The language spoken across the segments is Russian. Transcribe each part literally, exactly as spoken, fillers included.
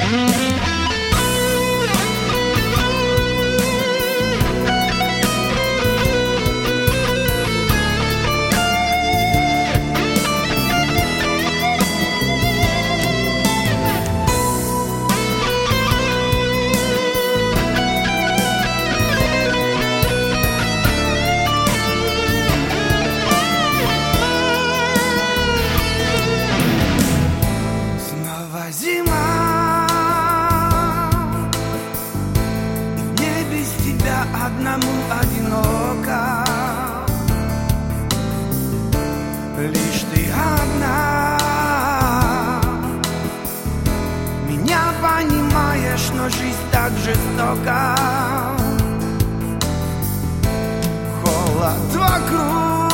Одному одиноко, лишь ты одна. Меня понимаешь, но жизнь так жестока. Холод вокруг,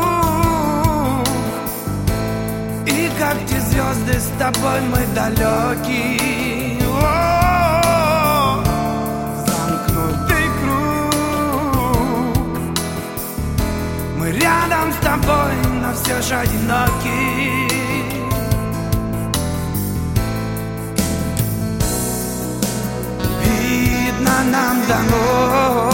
и как те звезды с тобой мы далеки. О, замкнутый круг. Мы рядом с тобой, но все же одиноки. Видно, нам дано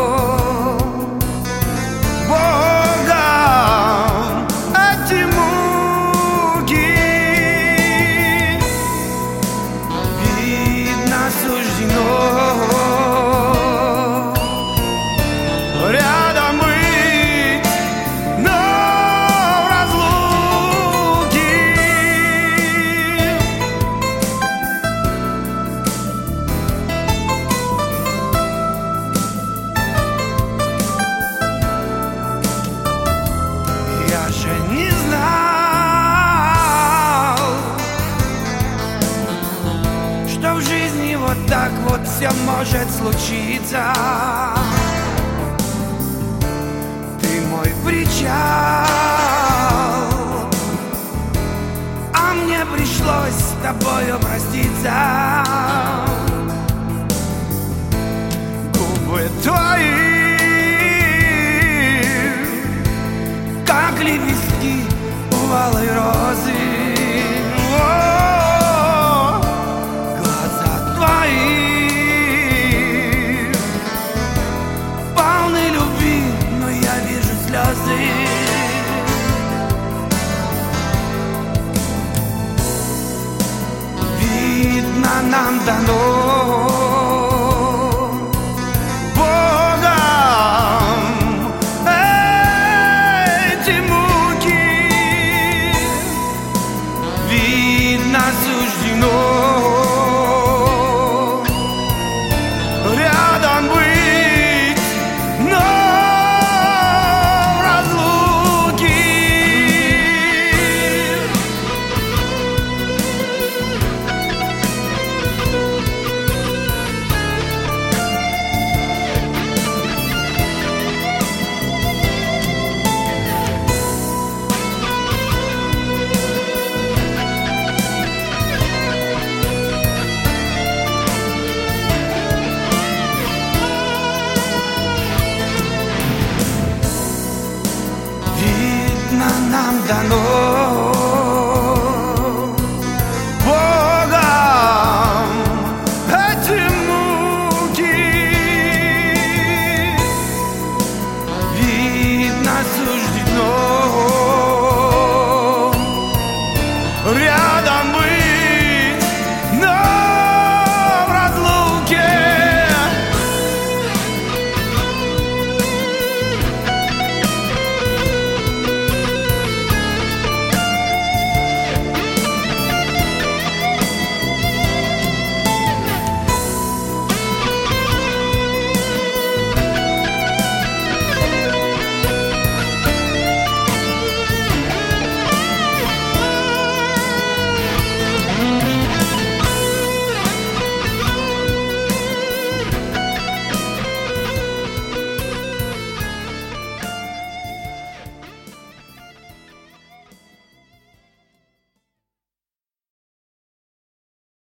Богом эти муки. Видно, суждено рядом быть, но в разлуке. Я же не знал, что в жизни вот так вот все может случиться. Ты мой причал, а мне пришлось с тобою проститься. Губы твои, как лепестки у алой розы. О, глаза твои полны любви, но я вижу слезы. Видно, нам дано Богом эти муки. Видно, суждено рядом быть, но в разлуке. Видно, нам дано